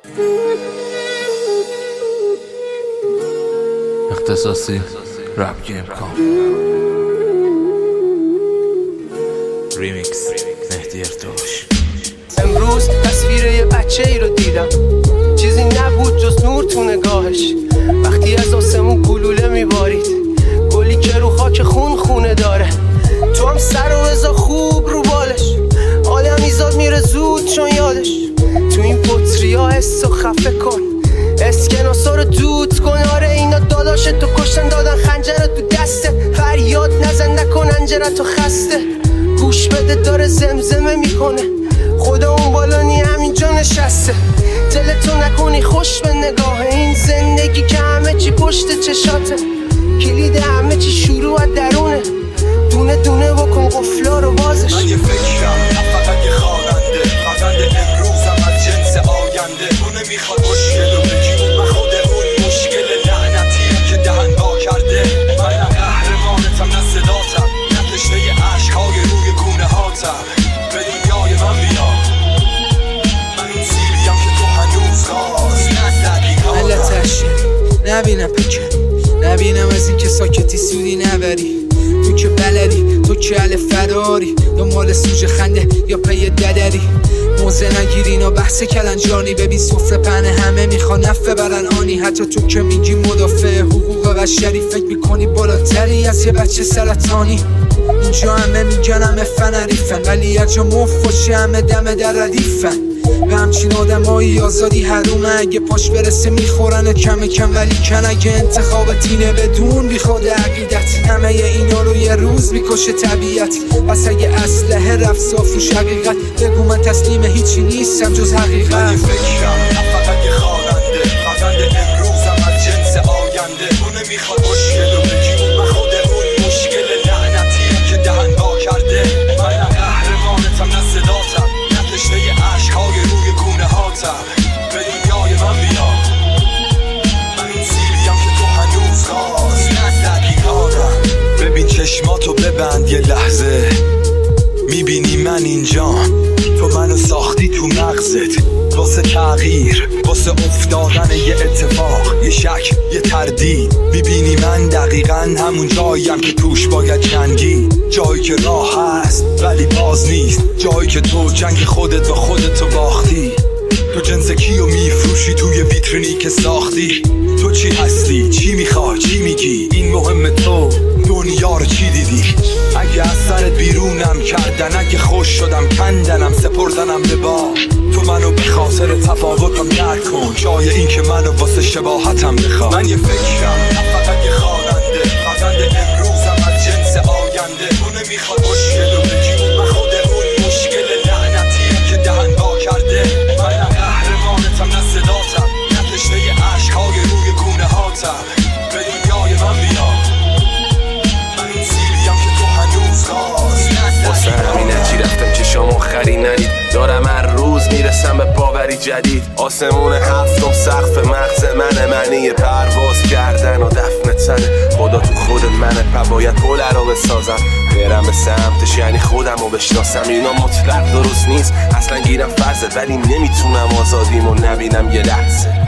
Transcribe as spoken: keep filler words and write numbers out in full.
اختصاصی رپ گیم کام ریمیکس مهدی ارتوش. امروز تصویر یه بچه ای رو دیدم، چیزی نبود جز نور تو نگاهش. وقتی از آسمون گلوله میبارید، گلی که رو خاک خون خونه داره. تو هم سر و بزا خوب رو بالش، آدم ایزاد میره زود چون یادش. تو این پتریا حس و خفه کن، اسکناسا رو دود کن. آره اینا داداشت تو کشتن، دادن خنجر تو دسته. فریاد نزن نکن انجرت و خسته. گوش بده داره زمزمه میکنه، خدا اون بالا نی همینجا نشسته. دلتو نکنی خوش به نگاه این زندگی که همه چی پشت چشاته. کلید همه چی شروع از درونه، دونه دونه بکن قفلا رو بازش. من یه فکرم نه فقط یه خواننده، فقط امروزم از جنس آینده. اونه میخواد مشکل رو بگی، من خود اون مشکل لعنتیه که دهن با کرده. من نه قهرمانتم نه صداتم، نه تشنه عشقهای روی گونه هاتم. به دنیای من بیا، من اون سیلیم که تو هنوز خواست نزدی کارم. ملتش نبینم پکری، نبینم از این که ساکتی سودی نبری. تو که بلدی، تو که علی فداری، یا مال سوژه خنده یا پی ددری. موزه نگیری اینا بحث کلنجانی، ببین سفره پهنه همه میخوان نفه برن آنی. حتی تو که میگی مدافع حقوق بشری، فکر میکنی بالاتری از یه بچه سرطانی. اینجا همه میگن همه فنریفن، ولی یه جا مفت همه دم در ردیفن. به همچین آدمایی آزادی حرومه، اگه پاش برسه میخورن کم کم. ولی کن اگه انتخاب دینه بدون بی خود عقیدت، همه اینا رو یه روز میکشه طبیعت. پس اگه اسلحه رفت صاف روش حقیقت، بگو من تسلیم هیچی نیستم جز حقیقت. من یه فکرم نه فقط یه خواننده، فقط امروزم از جنس آینده. اونه میخواد مشکل رو بگی، من خود اون مشکل لعنتیه که دهن با کرده. من نه قهرمانتم نه صداتم، نه تشنه عشقهای روی گونه هاتم. به دنیای من بیا، من اون سیلیم که تو هنوز خواست نزدی کارم. ببین چشماتو ببند یه لحظه، میبینی من اینجام. تو منو ساختی تو مغزت واسه تغییر، واسه افتادن یه اتفاق، یه شک، یه تردید. میبینی من دقیقاً همون جاییم که توش باید جنگی. جایی که راه هست ولی باز نیست، جایی که تو جنگ خودت و خودتو باختی. تو جنس کیو میفروشی توی ویترینی که ساختی. تو چی هستی؟ چی میخوای؟ چی میگی؟ این مهم تو دنیا رو چی دیدی؟ اگه از سرت بیرونم کردن، اگه خوش شدم کندنم سپردنم به با. تو منو به خاطر تفاوتم درک کن، جای این که منو واسه شباهتم بخواد. من یه فکرم نه فقط یه خواننده، فقط امروزم از جنس آینده. اونه میخواد مشکل رو بگی، من خود اون مشکل لعنتیه که دهن با کرده. من نه قهرمانتم نه صداتم، نه تشنه عشقهای روی گونه هاتم. به دنیای من بیا، من اون سیلیم که تو هنوز خواست واسه همینه چی رفتم که شما آخری ندید. دارم هر روز میرسم به باوری جدید. آسمون هفتم سقف مغز منه، معنی پرواز کردن و دفن تنه. خدا تو خود منه، پا باید پل رو بسازم، برم به سمتش یعنی خودم رو بشناسم. اینا مطلق درست نیست، اصلا گیرم فرضه، ولی نمیتونم آزادیمو نبینم یه لحظه.